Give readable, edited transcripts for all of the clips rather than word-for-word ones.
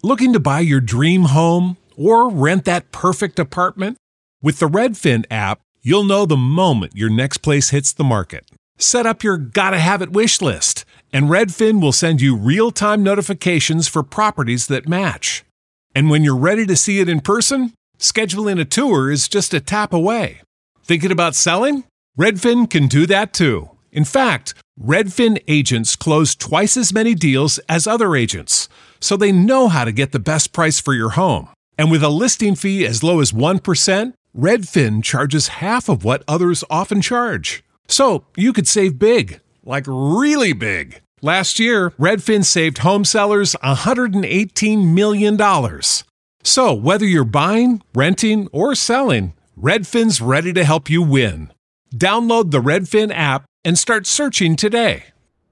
Looking to buy your dream home or rent that perfect apartment? With the Redfin app, you'll know the moment your next place hits the market. Set up your gotta have it wish list, and Redfin will send you real-time notifications for properties that match. And when you're ready to see it in person, scheduling a tour is just a tap away. Thinking about selling? Redfin can do that too. In fact, Redfin agents close twice as many deals as other agents, so they know how to get the best price for your home. And with a listing fee as low as 1%, Redfin charges half of what others often charge. So you could save big, like really big. Last year, Redfin saved home sellers $118 million. So whether you're buying, renting, or selling, Redfin's ready to help you win. Download the Redfin app and start searching today.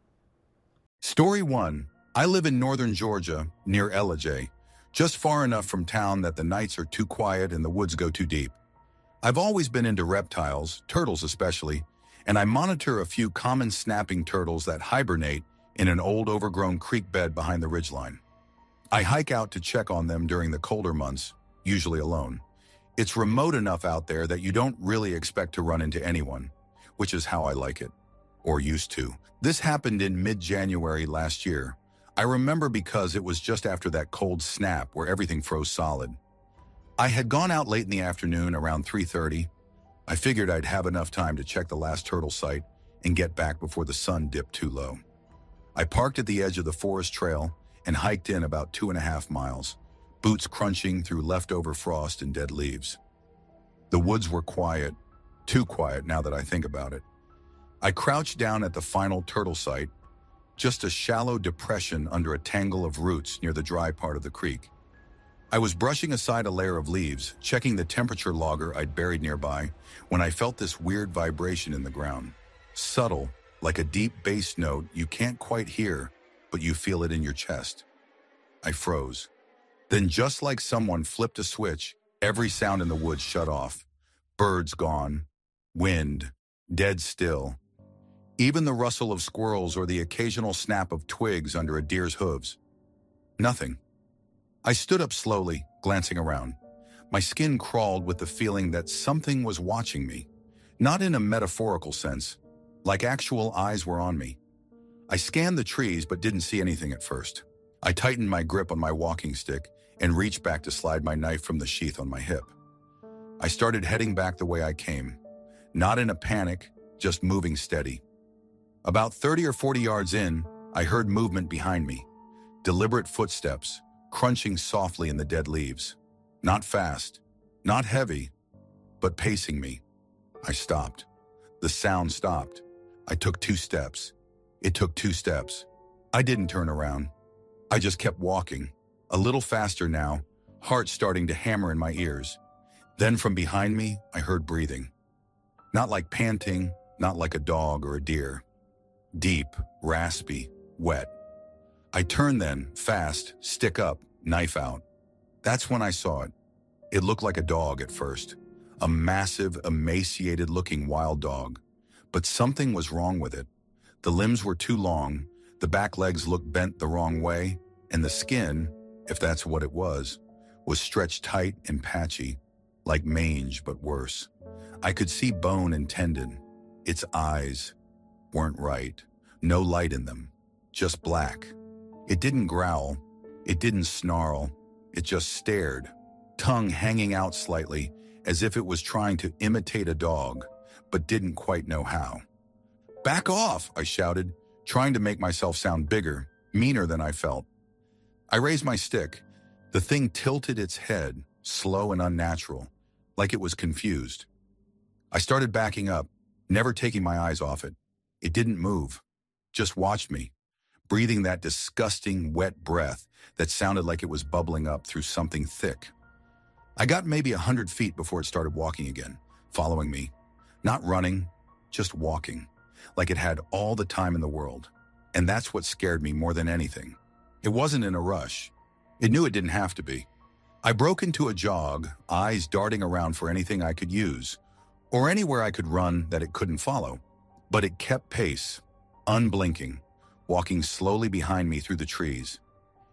Story 1. I live in northern Georgia, near Ellijay, just far enough from town that the nights are too quiet and the woods go too deep. I've always been into reptiles, turtles especially, and I monitor a few common snapping turtles that hibernate in an old overgrown creek bed behind the ridgeline. I hike out to check on them during the colder months, usually alone. It's remote enough out there that you don't really expect to run into anyone, which is how I like it, or used to. This happened in mid-January last year. I remember because it was just after that cold snap where everything froze solid. I had gone out late in the afternoon around 3:30. I figured I'd have enough time to check the last turtle site and get back before the sun dipped too low. I parked at the edge of the forest trail and hiked in about 2.5 miles, boots crunching through leftover frost and dead leaves. The woods were quiet, too quiet now that I think about it. I crouched down at the final turtle site, just a shallow depression under a tangle of roots near the dry part of the creek. I was brushing aside a layer of leaves, checking the temperature logger I'd buried nearby, when I felt this weird vibration in the ground. Subtle, like a deep bass note you can't quite hear, but you feel it in your chest. I froze. Then, just like someone flipped a switch, every sound in the woods shut off. Birds gone, wind, dead still. Even the rustle of squirrels or the occasional snap of twigs under a deer's hooves. Nothing. I stood up slowly, glancing around. My skin crawled with the feeling that something was watching me. Not in a metaphorical sense, like actual eyes were on me. I scanned the trees but didn't see anything at first. I tightened my grip on my walking stick and reached back to slide my knife from the sheath on my hip. I started heading back the way I came, not in a panic, just moving steady. About 30 or 40 yards in, I heard movement behind me, deliberate footsteps, crunching softly in the dead leaves. Not fast, not heavy, but pacing me. I stopped. The sound stopped. I took 2 steps. It took 2 steps. I didn't turn around. I just kept walking, a little faster now, heart starting to hammer in my ears. Then from behind me, I heard breathing. Not like panting, not like a dog or a deer. Deep, raspy, wet. I turned then, fast, stick up, knife out. That's when I saw it. It looked like a dog at first. A massive, emaciated-looking wild dog. But something was wrong with it. The limbs were too long, the back legs looked bent the wrong way, and the skin, if that's what it was stretched tight and patchy, like mange but worse. I could see bone and tendon. Its eyes weren't right. No light in them. Just black. It didn't growl. It didn't snarl. It just stared, tongue hanging out slightly, as if it was trying to imitate a dog, but didn't quite know how. "Back off," I shouted, trying to make myself sound bigger, meaner than I felt. I raised my stick. The thing tilted its head, slow and unnatural, like it was confused. I started backing up, never taking my eyes off it. It didn't move, just watched me, breathing that disgusting, wet breath that sounded like it was bubbling up through something thick. I got maybe 100 feet before it started walking again, following me. Not running, just walking, like it had all the time in the world. And that's what scared me more than anything. It wasn't in a rush. It knew it didn't have to be. I broke into a jog, eyes darting around for anything I could use, or anywhere I could run that it couldn't follow. But it kept pace, unblinking, walking slowly behind me through the trees.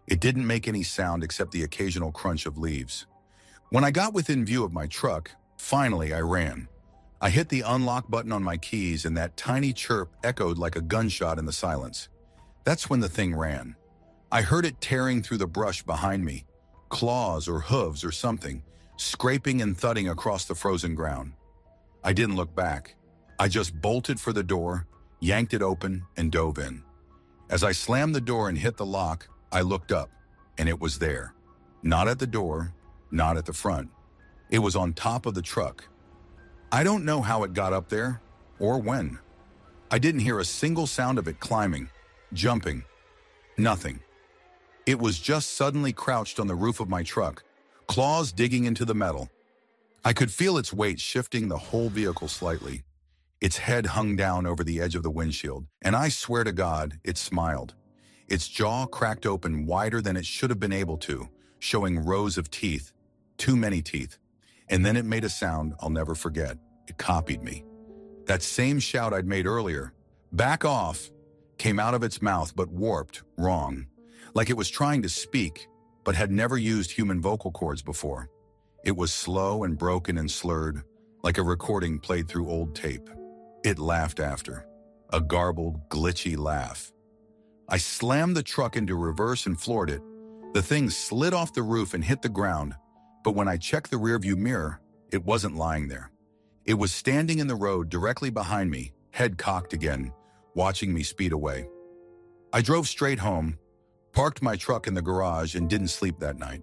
It didn't make any sound except the occasional crunch of leaves. When I got within view of my truck, finally I ran. I hit the unlock button on my keys and that tiny chirp echoed like a gunshot in the silence. That's when the thing ran. I heard it tearing through the brush behind me, claws or hooves or something, scraping and thudding across the frozen ground. I didn't look back. I just bolted for the door, yanked it open, and dove in. As I slammed the door and hit the lock, I looked up, and it was there. Not at the door, not at the front. It was on top of the truck. I don't know how it got up there, or when. I didn't hear a single sound of it climbing, jumping, nothing. It was just suddenly crouched on the roof of my truck, claws digging into the metal. I could feel its weight shifting the whole vehicle slightly. Its head hung down over the edge of the windshield, and I swear to God, it smiled. Its jaw cracked open wider than it should have been able to, showing rows of teeth, too many teeth. And then it made a sound I'll never forget. It copied me. That same shout I'd made earlier, "Back off," came out of its mouth but warped, wrong. Like it was trying to speak, but had never used human vocal cords before. It was slow and broken and slurred, like a recording played through old tape. It laughed after. A garbled, glitchy laugh. I slammed the truck into reverse and floored it. The thing slid off the roof and hit the ground, but when I checked the rearview mirror, it wasn't lying there. It was standing in the road directly behind me, head cocked again, watching me speed away. I drove straight home, parked my truck in the garage, and didn't sleep that night.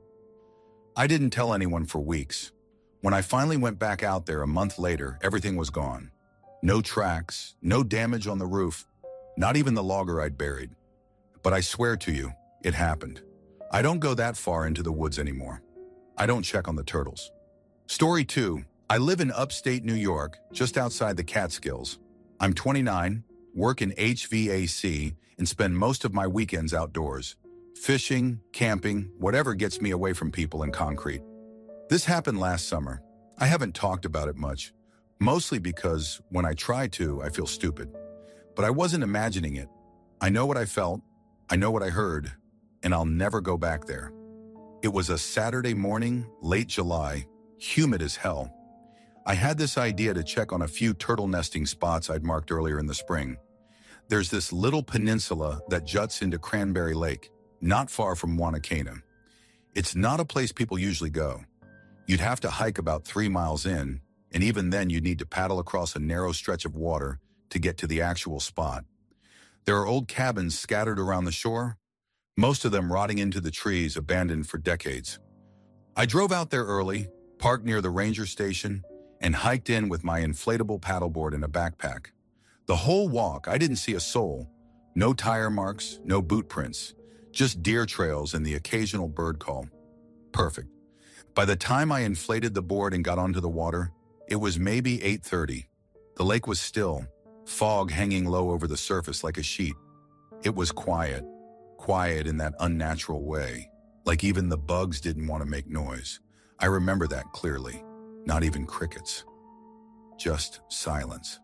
I didn't tell anyone for weeks. When I finally went back out there a month later, everything was gone. No tracks, no damage on the roof, not even the logger I'd buried. But I swear to you, it happened. I don't go that far into the woods anymore. I don't check on the turtles. Story 2. I live in upstate New York, just outside the Catskills. I'm 29, work in HVAC, and spend most of my weekends outdoors. Fishing, camping, whatever gets me away from people and concrete. This happened last summer. I haven't talked about it much, mostly because when I try to, I feel stupid. But I wasn't imagining it. I know what I felt, I know what I heard, and I'll never go back there. It was a Saturday morning, late July, humid as hell. I had this idea to check on a few turtle nesting spots I'd marked earlier in the spring. There's this little peninsula that juts into Cranberry Lake, not far from Wanakena. It's not a place people usually go. You'd have to hike about 3 miles in, and even then you'd need to paddle across a narrow stretch of water to get to the actual spot. There are old cabins scattered around the shore, most of them rotting into the trees, abandoned for decades. I drove out there early, parked near the ranger station, and hiked in with my inflatable paddleboard and a backpack. The whole walk, I didn't see a soul. No tire marks, no boot prints, just deer trails and the occasional bird call. Perfect. By the time I inflated the board and got onto the water, it was maybe 8:30. The lake was still, fog hanging low over the surface like a sheet. It was quiet in that unnatural way, like even the bugs didn't want to make noise. I remember that clearly. Not even crickets. Just silence.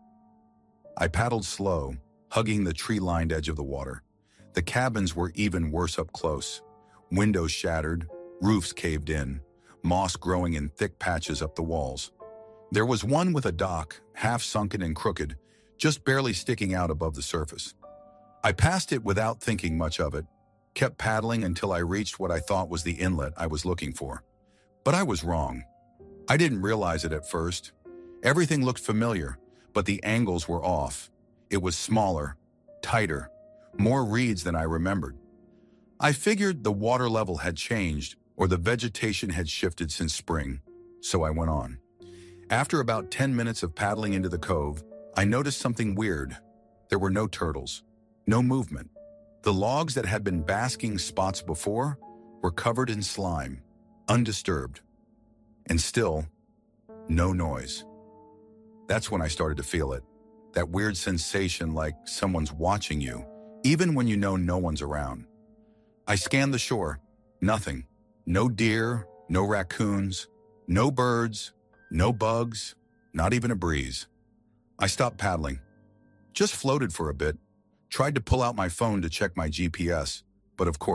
I paddled slow, hugging the tree-lined edge of the water. The cabins were even worse up close. Windows shattered, roofs caved in, moss growing in thick patches up the walls. There was one with a dock, half sunken and crooked, just barely sticking out above the surface. I passed it without thinking much of it, kept paddling until I reached what I thought was the inlet I was looking for. But I was wrong. I didn't realize it at first. Everything looked familiar, but the angles were off. It was smaller, tighter, more reeds than I remembered. I figured the water level had changed or the vegetation had shifted since spring, so I went on. After about 10 minutes of paddling into the cove, I noticed something weird. There were no turtles, no movement. The logs that had been basking spots before were covered in slime, undisturbed. And still, no noise. That's when I started to feel it. That weird sensation like someone's watching you, even when you know no one's around. I scanned the shore. Nothing. No deer, no raccoons, no birds, no bugs, not even a breeze. I stopped paddling. Just floated for a bit. Tried to pull out my phone to check my GPS, but of course,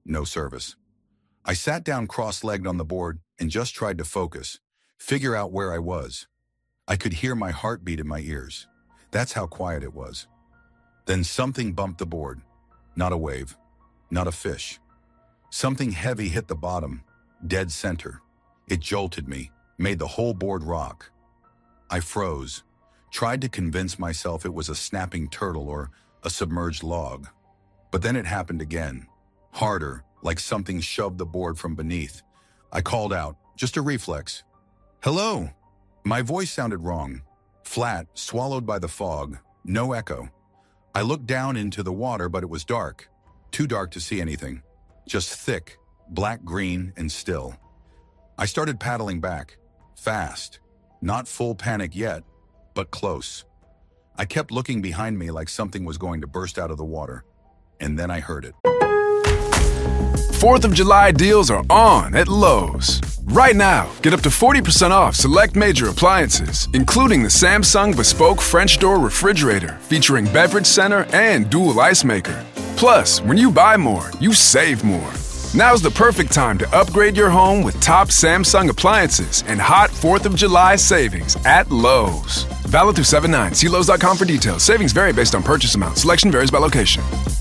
no service. I sat down cross-legged on the board and just tried to focus, figure out where I was. I could hear my heartbeat in my ears. That's how quiet it was. Then something bumped the board. Not a wave, not a fish. Something heavy hit the bottom, dead center. It jolted me, made the whole board rock. I froze, tried to convince myself it was a snapping turtle or a submerged log. But then it happened again, harder, like something shoved the board from beneath. I called out, just a reflex. "Hello!" My voice sounded wrong, flat, swallowed by the fog, no echo. I looked down into the water, but it was dark, too dark to see anything, just thick, black-green, and still. I started paddling back, fast, not full panic yet, but close. I kept looking behind me like something was going to burst out of the water, and then I heard it. 4th of July deals are on at Lowe's. Right now, get up to 40% off select major appliances, including the Samsung Bespoke French Door Refrigerator featuring beverage center and dual ice maker. Plus, when you buy more, you save more. Now's the perfect time to upgrade your home with top Samsung appliances and hot 4th of July savings at Lowe's. Valid through 7/9. See Lowe's.com for details. Savings vary based on purchase amount. Selection varies by location.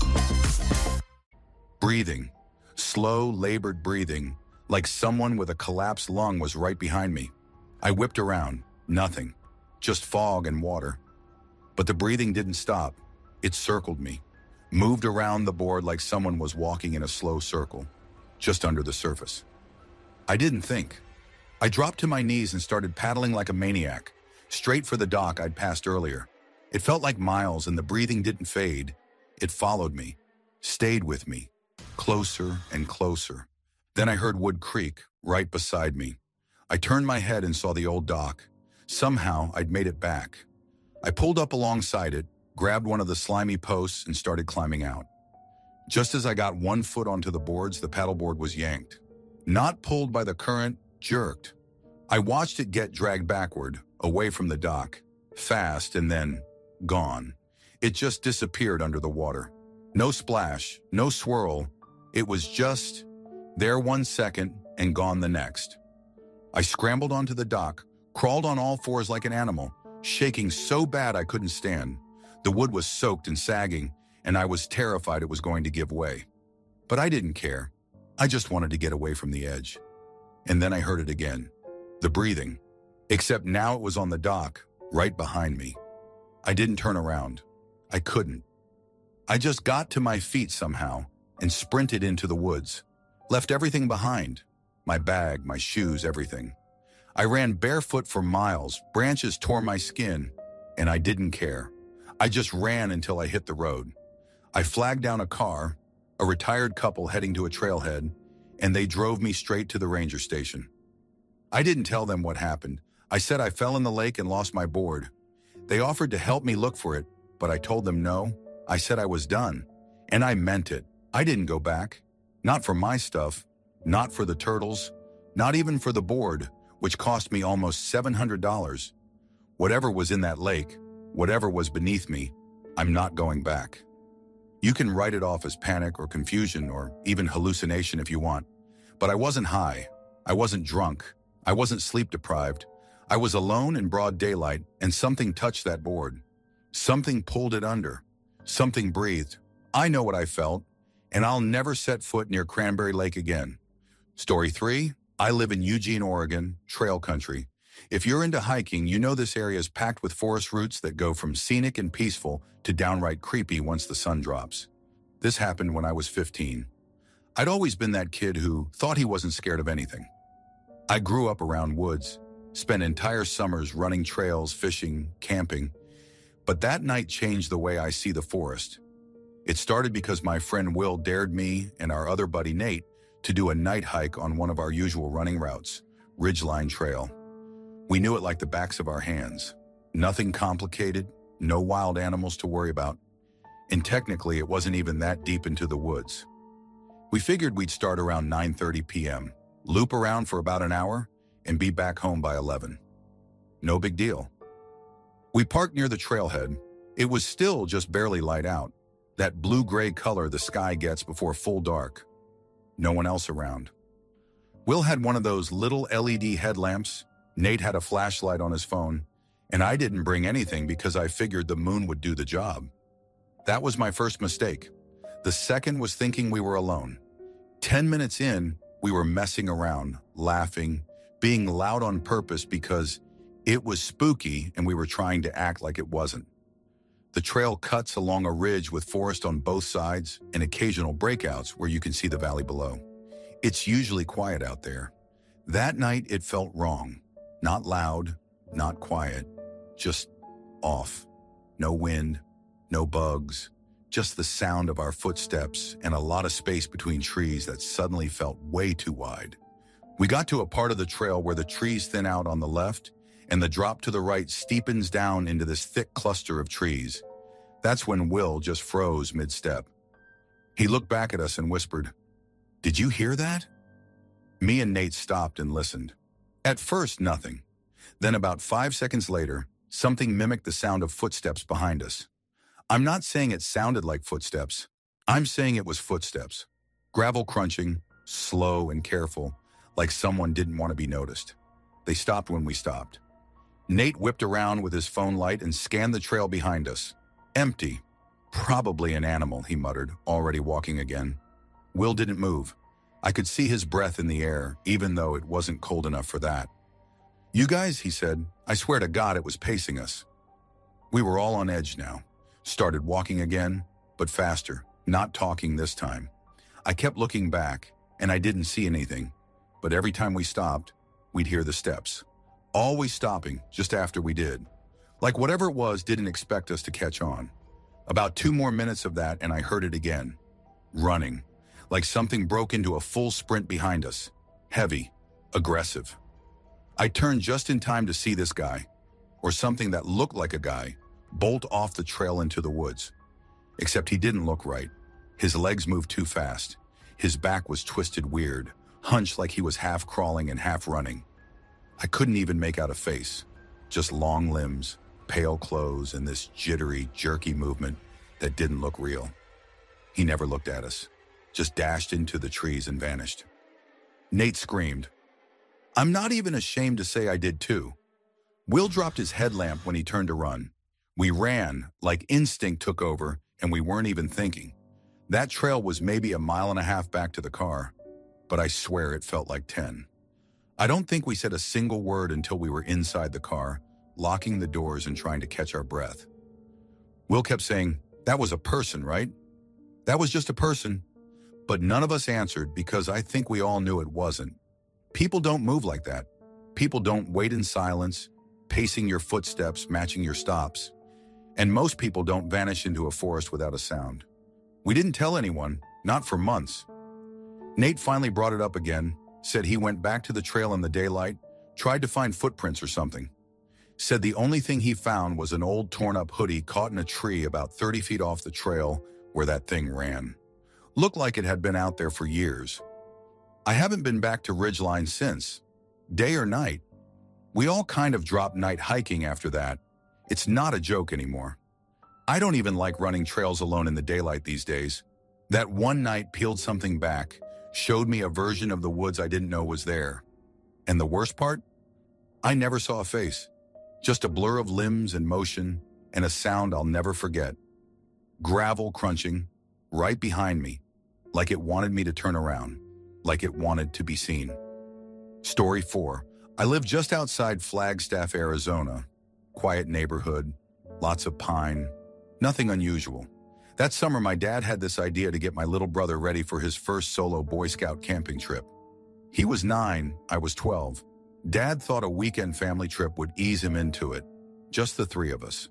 Breathing. Slow, labored breathing, like someone with a collapsed lung was right behind me. I whipped around. Nothing. Just fog and water. But the breathing didn't stop. It circled me. Moved around the board like someone was walking in a slow circle, just under the surface. I didn't think. I dropped to my knees and started paddling like a maniac, straight for the dock I'd passed earlier. It felt like miles, and the breathing didn't fade. It followed me, stayed with me, closer and closer. Then I heard Wood Creek right beside me. I turned my head and saw the old dock. Somehow, I'd made it back. I pulled up alongside it, grabbed one of the slimy posts, and started climbing out. Just as I got one foot onto the boards, the paddleboard was yanked. Not pulled by the current, jerked. I watched it get dragged backward, away from the dock, fast, and then gone. It just disappeared under the water. No splash, no swirl. It was just there 1 second and gone the next. I scrambled onto the dock, crawled on all fours like an animal, shaking so bad I couldn't stand. The wood was soaked and sagging, and I was terrified it was going to give way. But I didn't care. I just wanted to get away from the edge. And then I heard it again. The breathing. Except now it was on the dock, right behind me. I didn't turn around. I couldn't. I just got to my feet somehow and sprinted into the woods. Left everything behind. My bag, my shoes, everything. I ran barefoot for miles. Branches tore my skin, and I didn't care. I just ran until I hit the road. I flagged down a car, a retired couple heading to a trailhead, and they drove me straight to the ranger station. I didn't tell them what happened. I said I fell in the lake and lost my board. They offered to help me look for it, but I told them no. I said I was done, and I meant it. I didn't go back. Not for my stuff, not for the turtles, not even for the board, which cost me almost $700. Whatever was in that lake, whatever was beneath me, I'm not going back. You can write it off as panic or confusion or even hallucination if you want, but I wasn't high. I wasn't drunk. I wasn't sleep deprived. I was alone in broad daylight, and something touched that board. Something pulled it under. Something breathed. I know what I felt, and I'll never set foot near Cranberry Lake again. Story 3, I live in Eugene, Oregon, trail country. If you're into hiking, you know this area is packed with forest routes that go from scenic and peaceful to downright creepy once the sun drops. This happened when I was 15. I'd always been that kid who thought he wasn't scared of anything. I grew up around woods, spent entire summers running trails, fishing, camping. But that night changed the way I see the forest. It started because my friend Will dared me and our other buddy Nate to do a night hike on one of our usual running routes, Ridgeline Trail. We knew it like the backs of our hands. Nothing complicated, no wild animals to worry about. And technically, it wasn't even that deep into the woods. We figured we'd start around 9:30 p.m., loop around for about an hour, and be back home by 11. No big deal. We parked near the trailhead. It was still just barely light out, that blue-gray color the sky gets before full dark. No one else around. Will had one of those little LED headlamps. Nate had a flashlight on his phone, and I didn't bring anything because I figured the moon would do the job. That was my first mistake. The second was thinking we were alone. 10 minutes in, we were messing around, laughing, being loud on purpose because it was spooky and we were trying to act like it wasn't. The trail cuts along a ridge with forest on both sides and occasional breakouts where you can see the valley below. It's usually quiet out there. That night it felt wrong. Not loud, not quiet, just off. No wind, no bugs, just the sound of our footsteps and a lot of space between trees that suddenly felt way too wide. We got to a part of the trail where the trees thin out on the left and the drop to the right steepens down into this thick cluster of trees. That's when Will just froze mid-step. He looked back at us and whispered, "Did you hear that?" Me and Nate stopped and listened. At first, nothing. Then about 5 seconds later, something mimicked the sound of footsteps behind us. I'm not saying it sounded like footsteps. I'm saying it was footsteps. Gravel crunching, slow and careful, like someone didn't want to be noticed. They stopped when we stopped. Nate whipped around with his phone light and scanned the trail behind us. Empty. Probably an animal, he muttered, already walking again. Will didn't move. I could see his breath in the air, even though it wasn't cold enough for that. "You guys," he said, "I swear to God it was pacing us." We were all on edge now. Started walking again, but faster, not talking this time. I kept looking back, and I didn't see anything, but every time we stopped, we'd hear the steps. Always stopping just after we did. Like whatever it was didn't expect us to catch on. About 2 more minutes of that and I heard it again. Running. Like something broke into a full sprint behind us. Heavy. Aggressive. I turned just in time to see this guy, or something that looked like a guy, bolt off the trail into the woods. Except he didn't look right. His legs moved too fast. His back was twisted weird, hunched like he was half crawling and half running. I couldn't even make out a face. Just long limbs, pale clothes, and this jittery, jerky movement that didn't look real. He never looked at us, just dashed into the trees and vanished. Nate screamed. I'm not even ashamed to say I did too. Will dropped his headlamp when he turned to run. We ran, like instinct took over, and we weren't even thinking. That trail was maybe 1.5 miles back to the car, but I swear it felt like 10. I don't think we said a single word until we were inside the car, locking the doors and trying to catch our breath. Will kept saying, "That was a person, right? That was just a person." But none of us answered because I think we all knew it wasn't. People don't move like that. People don't wait in silence, pacing your footsteps, matching your stops. And most people don't vanish into a forest without a sound. We didn't tell anyone, not for months. Nate finally brought it up again, said he went back to the trail in the daylight, tried to find footprints or something. Said the only thing he found was an old torn-up hoodie caught in a tree about 30 feet off the trail where that thing ran. Looked like it had been out there for years. I haven't been back to Ridgeline since, day or night. We all kind of dropped night hiking after that. It's not a joke anymore. I don't even like running trails alone in the daylight these days. That one night peeled something back, showed me a version of the woods I didn't know was there. And the worst part? I never saw a face. Just a blur of limbs and motion, and a sound I'll never forget. Gravel crunching, right behind me, like it wanted me to turn around, like it wanted to be seen. Story 4. I live just outside Flagstaff, Arizona. Quiet neighborhood, lots of pine, nothing unusual. That summer, my dad had this idea to get my little brother ready for his first solo Boy Scout camping trip. He was 9, I was 12. Dad thought a weekend family trip would ease him into it, just the 3 of us.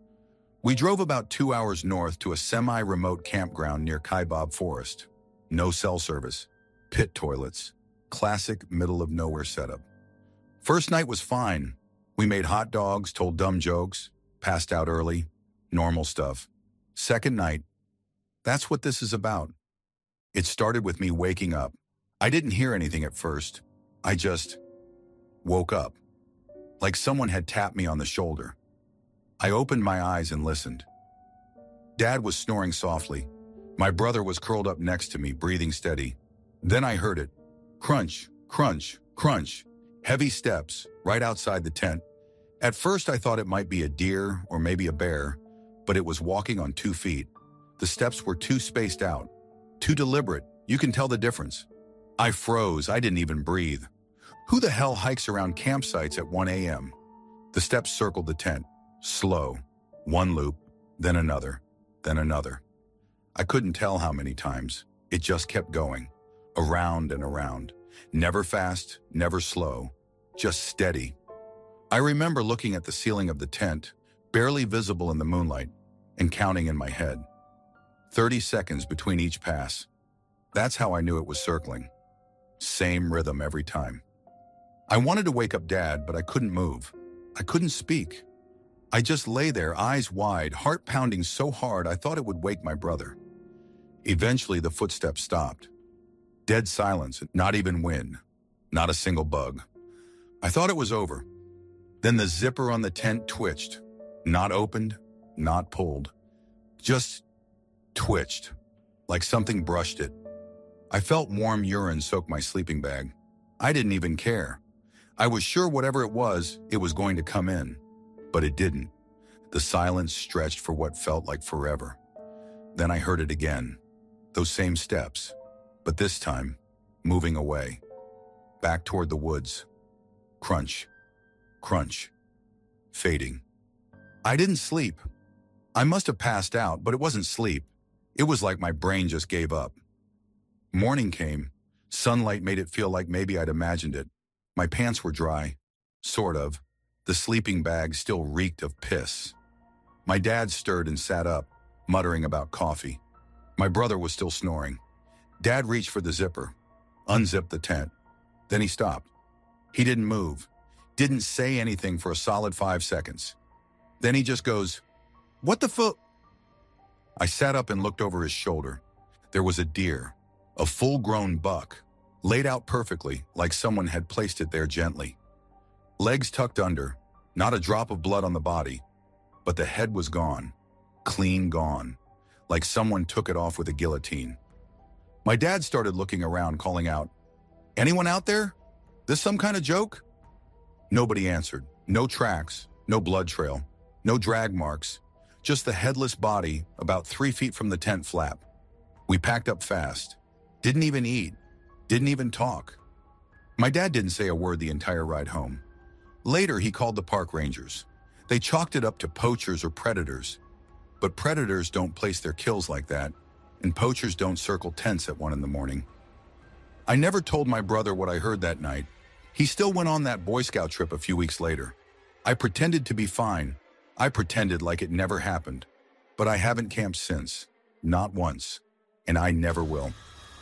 We drove about 2 hours north to a semi-remote campground near Kaibab Forest. No cell service, pit toilets, classic middle-of-nowhere setup. First night was fine. We made hot dogs, told dumb jokes, passed out early, normal stuff. Second night, that's what this is about. It started with me waking up. I didn't hear anything at first. I just woke up, like someone had tapped me on the shoulder. I opened my eyes and listened. Dad was snoring softly. My brother was curled up next to me, breathing steady. Then I heard it. Crunch, crunch, crunch. Heavy steps right outside the tent. At first I thought it might be a deer or maybe a bear, but it was walking on 2 feet. The steps were too spaced out, too deliberate. You can tell the difference. I froze. I didn't even breathe. Who the hell hikes around campsites at 1 a.m.? The steps circled the tent, slow. One loop, then another, then another. I couldn't tell how many times. It just kept going, around and around. Never fast, never slow, just steady. I remember looking at the ceiling of the tent, barely visible in the moonlight, and counting in my head. 30 seconds between each pass. That's how I knew it was circling. Same rhythm every time. I wanted to wake up Dad, but I couldn't move. I couldn't speak. I just lay there, eyes wide, heart pounding so hard I thought it would wake my brother. Eventually, the footsteps stopped. Dead silence, not even wind, not a single bug. I thought it was over. Then the zipper on the tent twitched, not opened, not pulled, just twitched, like something brushed it. I felt warm urine soak my sleeping bag. I didn't even care. I was sure whatever it was going to come in, but it didn't. The silence stretched for what felt like forever. Then I heard it again, those same steps, but this time, moving away, back toward the woods. Crunch, crunch, fading. I didn't sleep. I must have passed out, but it wasn't sleep. It was like my brain just gave up. Morning came. Sunlight made it feel like maybe I'd imagined it. My pants were dry, sort of. The sleeping bag still reeked of piss. My dad stirred and sat up, muttering about coffee. My brother was still snoring. Dad reached for the zipper, unzipped the tent. Then he stopped. He didn't move, didn't say anything for a solid 5 seconds. Then he just goes, "What the fu—" I sat up and looked over his shoulder. There was a deer, a full-grown buck, laid out perfectly, like someone had placed it there gently. Legs tucked under, not a drop of blood on the body, but the head was gone, clean gone, like someone took it off with a guillotine. My dad started looking around, calling out, "Anyone out there? This some kind of joke?" Nobody answered. No tracks, no blood trail, no drag marks, just the headless body about 3 feet from the tent flap. We packed up fast. Didn't even eat. Didn't even talk. My dad didn't say a word the entire ride home. Later, he called the park rangers. They chalked it up to poachers or predators. But predators don't place their kills like that, and poachers don't circle tents at 1 in the morning. I never told my brother what I heard that night. He still went on that Boy Scout trip a few weeks later. I pretended to be fine. I pretended like it never happened. But I haven't camped since. Not once. And I never will.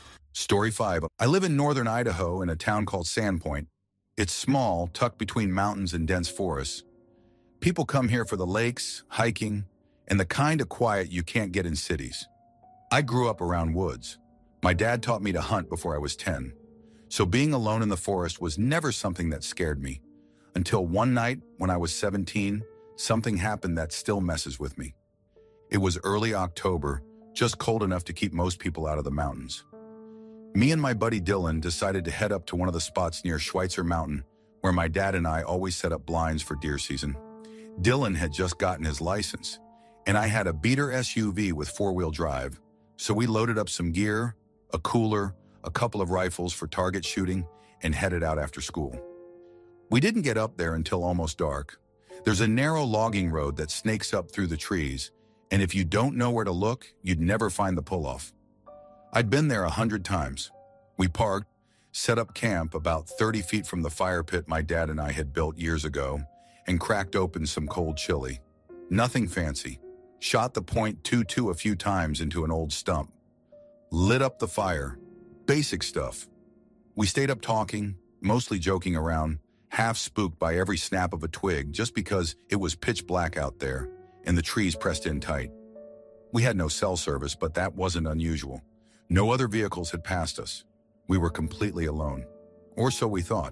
Story 5. I live in northern Idaho in a town called Sandpoint. It's small, tucked between mountains and dense forests. People come here for the lakes, hiking, and the kind of quiet you can't get in cities. I grew up around woods. My dad taught me to hunt before I was 10. So being alone in the forest was never something that scared me. Until one night, when I was 17, something happened that still messes with me. It was early October, just cold enough to keep most people out of the mountains. Me and my buddy Dylan decided to head up to one of the spots near Schweitzer Mountain, where my dad and I always set up blinds for deer season. Dylan had just gotten his license, and I had a beater SUV with 4-wheel drive, so we loaded up some gear, a cooler, a couple of rifles for target shooting, and headed out after school. We didn't get up there until almost dark. There's a narrow logging road that snakes up through the trees, and if you don't know where to look, you'd never find the pull-off. I'd been there 100 times. We parked, set up camp about 30 feet from the fire pit my dad and I had built years ago, and cracked open some cold chili. Nothing fancy. Shot the .22 a few times into an old stump. Lit up the fire. Basic stuff. We stayed up talking, mostly joking around, half spooked by every snap of a twig just because it was pitch black out there and the trees pressed in tight. We had no cell service, but that wasn't unusual. No other vehicles had passed us. We were completely alone. Or so we thought.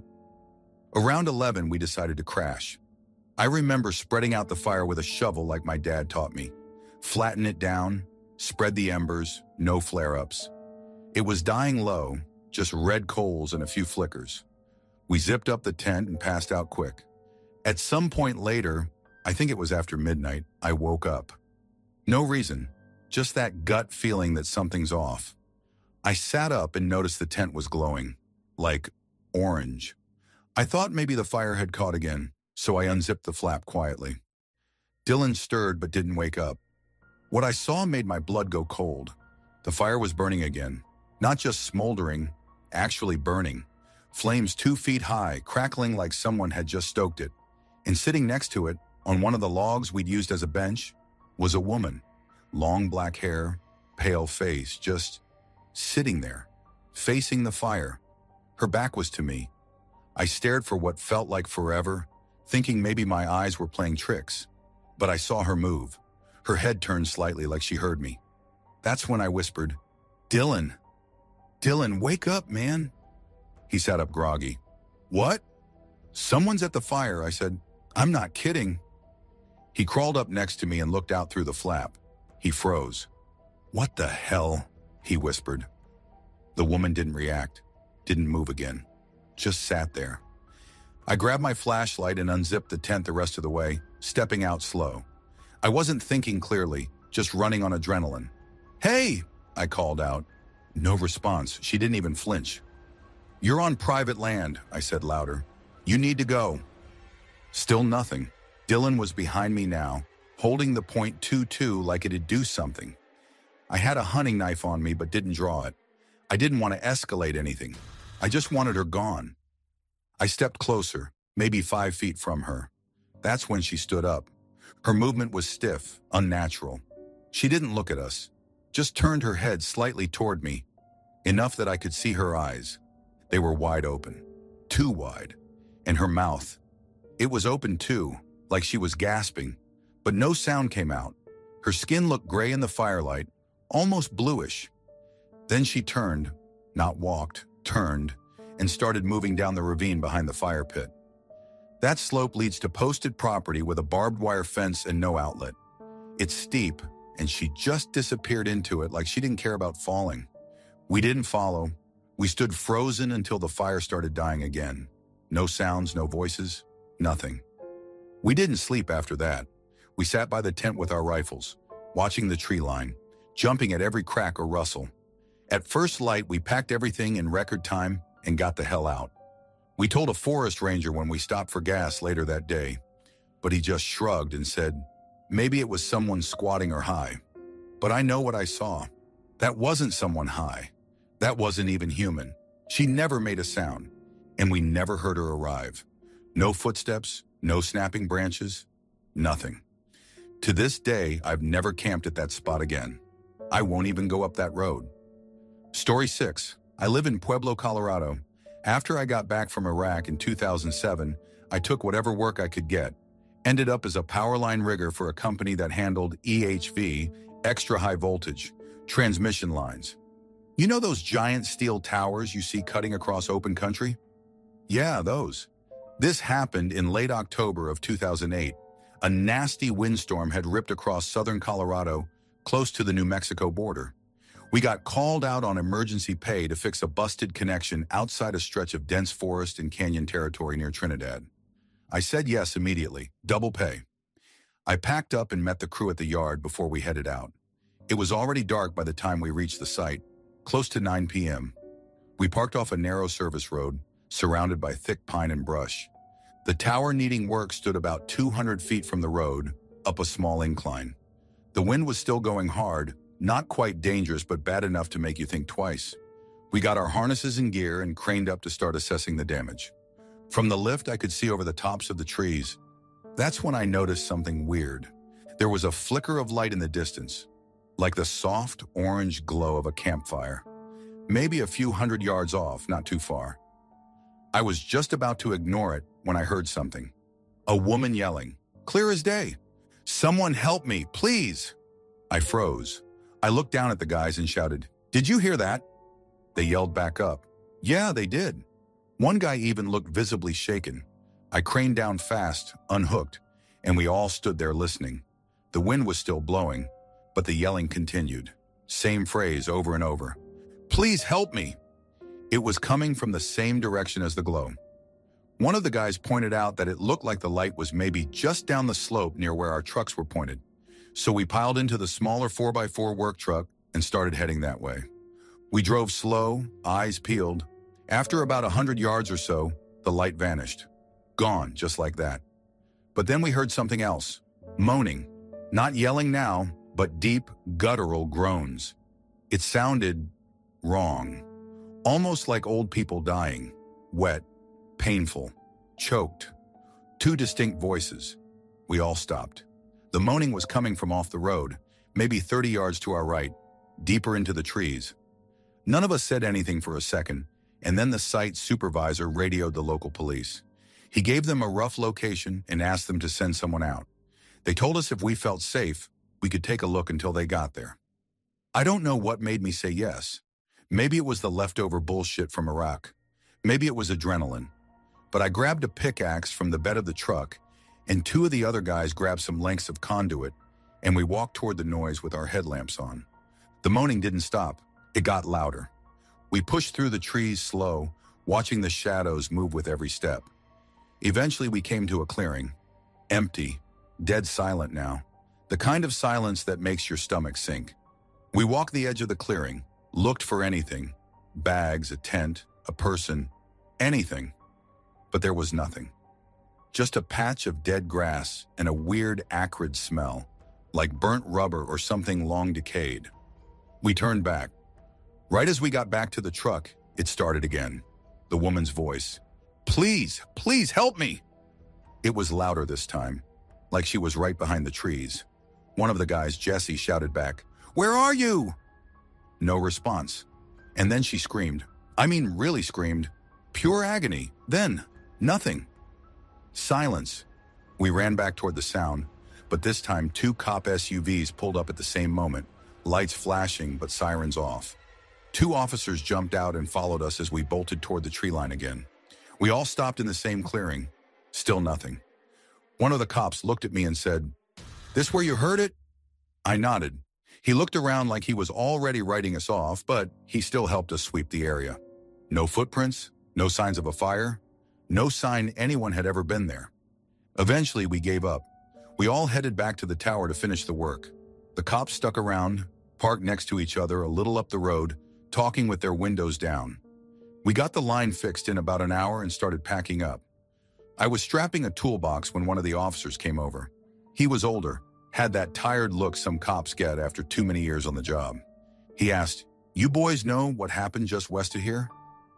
Around 11, we decided to crash. I remember spreading out the fire with a shovel like my dad taught me. Flatten it down, spread the embers, no flare-ups. It was dying low, just red coals and a few flickers. We zipped up the tent and passed out quick. At some point later, I think it was after midnight, I woke up. No reason, just that gut feeling that something's off. I sat up and noticed the tent was glowing, like orange. I thought maybe the fire had caught again, so I unzipped the flap quietly. Dylan stirred but didn't wake up. What I saw made my blood go cold. The fire was burning again, not just smoldering, actually burning. Flames 2 feet high, crackling like someone had just stoked it. And sitting next to it, on one of the logs we'd used as a bench, was a woman. Long black hair, pale face, just sitting there, facing the fire. Her back was to me. I stared for what felt like forever, thinking maybe my eyes were playing tricks. But I saw her move. Her head turned slightly like she heard me. That's when I whispered, "Dylan. Dylan, wake up, man." He sat up groggy. "What?" "Someone's at the fire," I said. "I'm not kidding." He crawled up next to me and looked out through the flap. He froze. "What the hell?" he whispered. The woman didn't react, didn't move again, just sat there. I grabbed my flashlight and unzipped the tent the rest of the way, stepping out slow. I wasn't thinking clearly, just running on adrenaline. "Hey!" I called out. No response. She didn't even flinch. "You're on private land," I said louder. "You need to go." Still nothing. Dylan was behind me now, holding the .22 like it'd do something. I had a hunting knife on me but didn't draw it. I didn't want to escalate anything. I just wanted her gone. I stepped closer, maybe 5 feet from her. That's when she stood up. Her movement was stiff, unnatural. She didn't look at us, just turned her head slightly toward me, enough that I could see her eyes. They were wide open, too wide, and her mouth. It was open too, like she was gasping, but no sound came out. Her skin looked gray in the firelight, almost bluish. Then she turned, not walked, turned, and started moving down the ravine behind the fire pit. That slope leads to posted property with a barbed wire fence and no outlet. It's steep, and she just disappeared into it like she didn't care about falling. We didn't follow. We stood frozen until the fire started dying again. No sounds, no voices, nothing. We didn't sleep after that. We sat by the tent with our rifles, watching the tree line, jumping at every crack or rustle. At first light, we packed everything in record time and got the hell out. We told a forest ranger when we stopped for gas later that day, but he just shrugged and said, maybe it was someone squatting or high. But I know what I saw. That wasn't someone high. That wasn't even human. She never made a sound, and we never heard her arrive. No footsteps, no snapping branches, nothing. To this day, I've never camped at that spot again. I won't even go up that road. Story 6. I live in Pueblo, Colorado. After I got back from Iraq in 2007, I took whatever work I could get. Ended up as a power line rigger for a company that handled EHV, extra high voltage, transmission lines. You know those giant steel towers you see cutting across open country? Yeah, those. This happened in late October of 2008. A nasty windstorm had ripped across southern Colorado, close to the New Mexico border. We got called out on emergency pay to fix a busted connection outside a stretch of dense forest and canyon territory near Trinidad. I said yes immediately, double pay. I packed up and met the crew at the yard before we headed out. It was already dark by the time we reached the site, close to 9 p.m. We parked off a narrow service road, surrounded by thick pine and brush. The tower needing work stood about 200 feet from the road, up a small incline. The wind was still going hard, not quite dangerous, but bad enough to make you think twice. We got our harnesses and gear and craned up to start assessing the damage. From the lift, I could see over the tops of the trees. That's when I noticed something weird. There was a flicker of light in the distance, like the soft orange glow of a campfire. Maybe a few 100 yards off, not too far. I was just about to ignore it when I heard something. A woman yelling, clear as day. "Someone help me, please." I froze. I looked down at the guys and shouted, "Did you hear that?" They yelled back up, "Yeah, they did." One guy even looked visibly shaken. I craned down fast, unhooked, and we all stood there listening. The wind was still blowing, but the yelling continued. Same phrase over and over. "Please help me." It was coming from the same direction as the glow. One of the guys pointed out that it looked like the light was maybe just down the slope near where our trucks were pointed. So we piled into the smaller 4x4 work truck and started heading that way. We drove slow, eyes peeled. After about 100 yards or so, the light vanished. Gone, just like that. But then we heard something else. Moaning. Not yelling now, but deep, guttural groans. It sounded wrong. Almost like old people dying. Wet, painful, choked. Two distinct voices. We all stopped. The moaning was coming from off the road, maybe 30 yards to our right, deeper into the trees. None of us said anything for a second, and then the site supervisor radioed the local police. He gave them a rough location and asked them to send someone out. They told us if we felt safe, we could take a look until they got there. I don't know what made me say yes. Maybe it was the leftover bullshit from Iraq. Maybe it was adrenaline. But I grabbed a pickaxe from the bed of the truck, and two of the other guys grabbed some lengths of conduit, and we walked toward the noise with our headlamps on. The moaning didn't stop. It got louder. We pushed through the trees slow, watching the shadows move with every step. Eventually we came to a clearing. Empty, dead silent now. The kind of silence that makes your stomach sink. We walked the edge of the clearing, looked for anything. Bags, a tent, a person, anything. But there was nothing. Just a patch of dead grass and a weird acrid smell, like burnt rubber or something long decayed. We turned back. Right as we got back to the truck, it started again. The woman's voice. Please, please help me. It was louder this time, like she was right behind the trees. One of the guys, Jesse, shouted back, "Where are you?" No response. And then she screamed. I mean, really screamed. Pure agony. Then, nothing. Silence. We ran back toward the sound, but this time 2 cop SUVs pulled up at the same moment, lights flashing but sirens off. 2 officers jumped out and followed us as we bolted toward the tree line again. We all stopped in the same clearing. Still nothing. One of the cops looked at me and said, "This where you heard it?" I nodded. He looked around like he was already writing us off, but he still helped us sweep the area. No footprints, no signs of a fire, no sign anyone had ever been there. Eventually, we gave up. We all headed back to the tower to finish the work. The cops stuck around, parked next to each other a little up the road, talking with their windows down. We got the line fixed in about an hour and started packing up. I was strapping a toolbox when one of the officers came over. He was older, had that tired look some cops get after too many years on the job. He asked, "You boys know what happened just west of here?"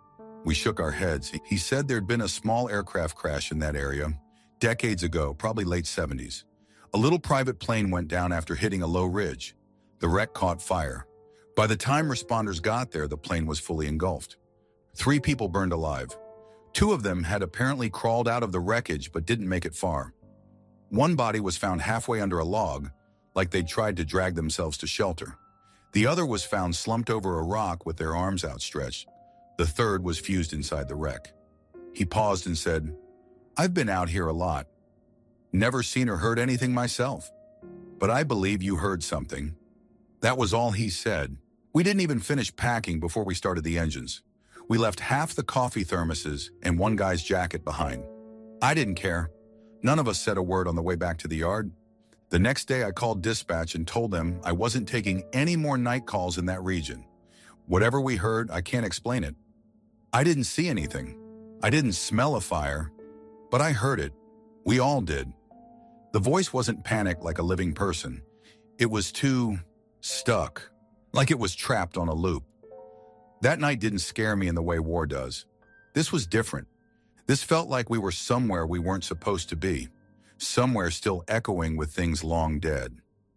We shook our heads. He said there'd been a small aircraft crash in that area decades ago, probably late 70s. A little private plane went down after hitting a low ridge. The wreck caught fire. By the time responders got there, the plane was fully engulfed. 3 people burned alive. 2 of them had apparently crawled out of the wreckage but didn't make it far. One body was found halfway under a log, like they'd tried to drag themselves to shelter. The other was found slumped over a rock with their arms outstretched. The third was fused inside the wreck. He paused and said, "I've been out here a lot. Never seen or heard anything myself. But I believe you heard something." That was all he said. We didn't even finish packing before we started the engines. We left half the coffee thermoses and one guy's jacket behind. I didn't care. None of us said a word on the way back to the yard. The next day I called dispatch and told them I wasn't taking any more night calls in that region. Whatever we heard, I can't explain it. I didn't see anything. I didn't smell a fire, but I heard it. We all did. The voice wasn't panicked like a living person. It was too stuck, like it was trapped on a loop. That night didn't scare me in the way war does. This was different. This felt like we were somewhere we weren't supposed to be, somewhere still echoing with things long dead.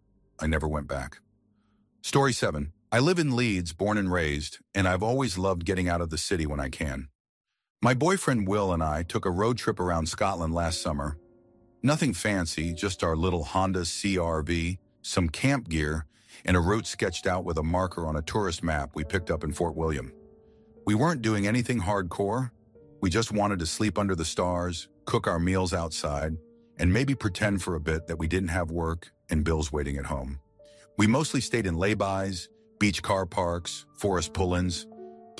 I never went back. Story 7. I live in Leeds, born and raised, and I've always loved getting out of the city when I can. My boyfriend Will and I took a road trip around Scotland last summer. Nothing fancy, just our little Honda CR-V, some camp gear, and a route sketched out with a marker on a tourist map we picked up in Fort William. We weren't doing anything hardcore. We just wanted to sleep under the stars, cook our meals outside, and maybe pretend for a bit that we didn't have work and bills waiting at home. We mostly stayed in laybys, beach car parks, forest pull-ins,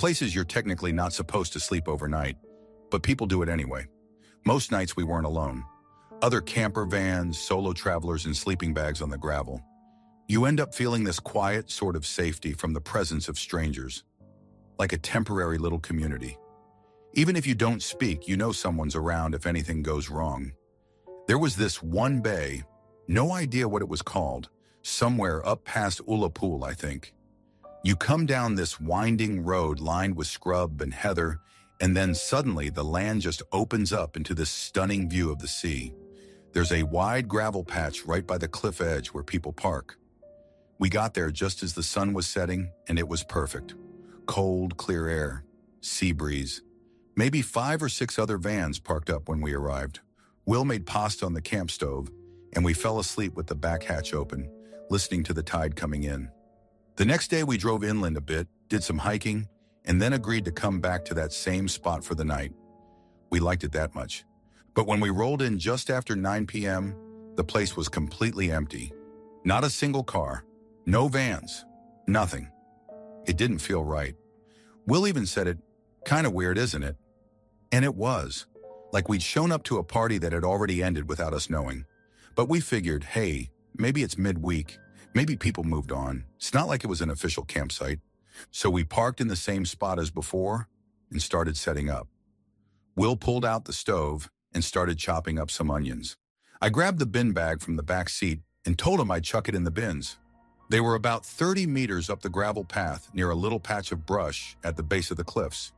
places you're technically not supposed to sleep overnight, but people do it anyway. Most nights we weren't alone. Other camper vans, solo travelers, and sleeping bags on the gravel. You end up feeling this quiet sort of safety from the presence of strangers, like a temporary little community. Even if you don't speak, you know someone's around if anything goes wrong. There was this one bay, no idea what it was called, somewhere up past Ullapool, I think. You come down this winding road lined with scrub and heather, and then suddenly the land just opens up into this stunning view of the sea. There's a wide gravel patch right by the cliff edge where people park. We got there just as the sun was setting, and it was perfect. Cold, clear air, sea breeze. Maybe 5 or 6 other vans parked up when we arrived. Will made pasta on the camp stove, and we fell asleep with the back hatch open, listening to the tide coming in. The next day we drove inland a bit, did some hiking, and then agreed to come back to that same spot for the night. We liked it that much. But when we rolled in just after 9 p.m., the place was completely empty. Not a single car, no vans, nothing. It didn't feel right. Will even said it, kind of weird, isn't it? And it was. Like we'd shown up to a party that had already ended without us knowing. But we figured, hey, maybe it's midweek. Maybe people moved on. It's not like it was an official campsite. So we parked in the same spot as before and started setting up. Will pulled out the stove and started chopping up some onions. I grabbed the bin bag from the back seat and told him I'd chuck it in the bins. They were about 30 meters up the gravel path near a little patch of brush at the base of the cliffs.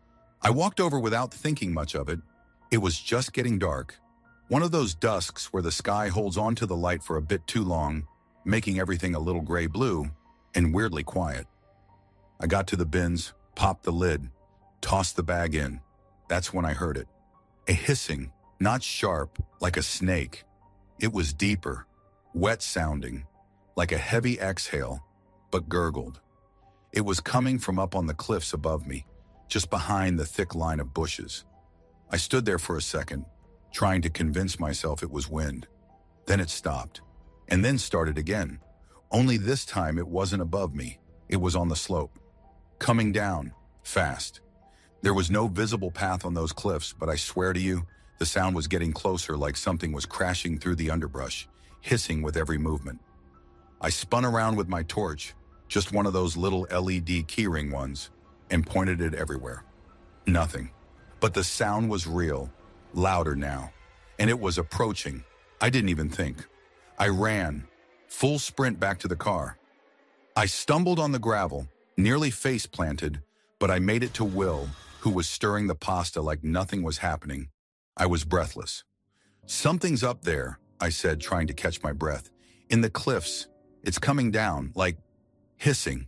I walked over without thinking much of it. It was just getting dark. One of those dusks where the sky holds onto the light for a bit too long, making everything a little gray-blue and weirdly quiet. I got to the bins, popped the lid, tossed the bag in. That's when I heard it. A hissing, not sharp, like a snake. It was deeper, wet-sounding, like a heavy exhale, but gurgled. It was coming from up on the cliffs above me, just behind the thick line of bushes. I stood there for a second, trying to convince myself it was wind. Then it stopped, and then started again. Only this time it wasn't above me. It was on the slope, coming down, fast. There was no visible path on those cliffs, but I swear to you, the sound was getting closer, like something was crashing through the underbrush, hissing with every movement. I spun around with my torch, just one of those little LED keyring ones, and pointed it everywhere. Nothing. But the sound was real, louder now, and it was approaching. I didn't even think. I ran, full sprint back to the car. I stumbled on the gravel, nearly face planted, but I made it to Will, who was stirring the pasta like nothing was happening. I was breathless. "Something's up there," I said, trying to catch my breath. "In the cliffs. It's coming down, like hissing."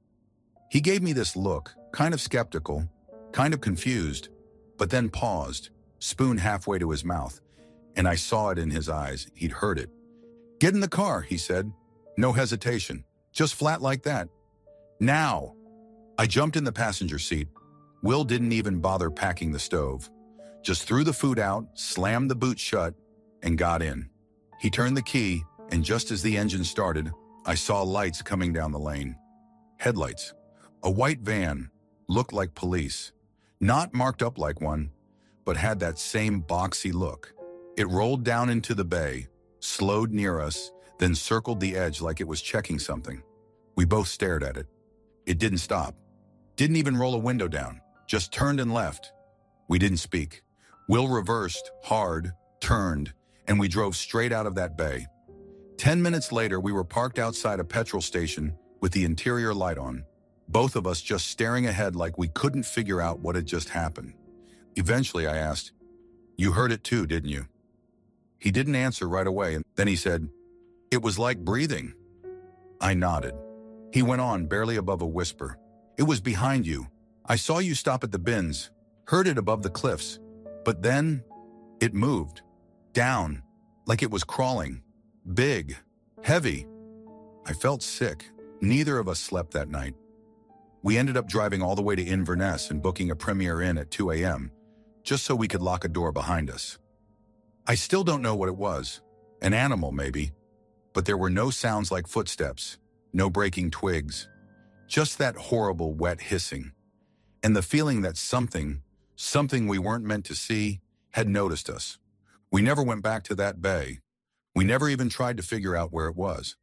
He gave me this look, kind of skeptical, kind of confused, but then paused, spoon halfway to his mouth, and I saw it in his eyes. He'd heard it. "Get in the car," he said. No hesitation, just flat like that. "Now." I jumped in the passenger seat. Will didn't even bother packing the stove. Just threw the food out, slammed the boot shut, and got in. He turned the key, and just as the engine started, I saw lights coming down the lane. Headlights. A white van, looked like police. Not marked up like one, but had that same boxy look. It rolled down into the bay, slowed near us, then circled the edge like it was checking something. We both stared at it. It didn't stop. Didn't even roll a window down. Just turned and left. We didn't speak. Will reversed, hard, turned, and we drove straight out of that bay. 10 minutes later, we were parked outside a petrol station with the interior light on, both of us just staring ahead like we couldn't figure out what had just happened. Eventually, I asked, "You heard it too, didn't you?" He didn't answer right away, and then he said, "It was like breathing." I nodded. He went on, barely above a whisper. "It was behind you. I saw you stop at the bins, heard it above the cliffs, but then it moved. Down, like it was crawling. Big, heavy." I felt sick. Neither of us slept that night. We ended up driving all the way to Inverness and booking a Premier Inn at 2 a.m., just so we could lock a door behind us. I still don't know what it was. An animal, maybe. But there were no sounds like footsteps, no breaking twigs, just that horrible wet hissing. and the feeling that something we weren't meant to see, had noticed us. We never went back to that bay. We never even tried to figure out where it was.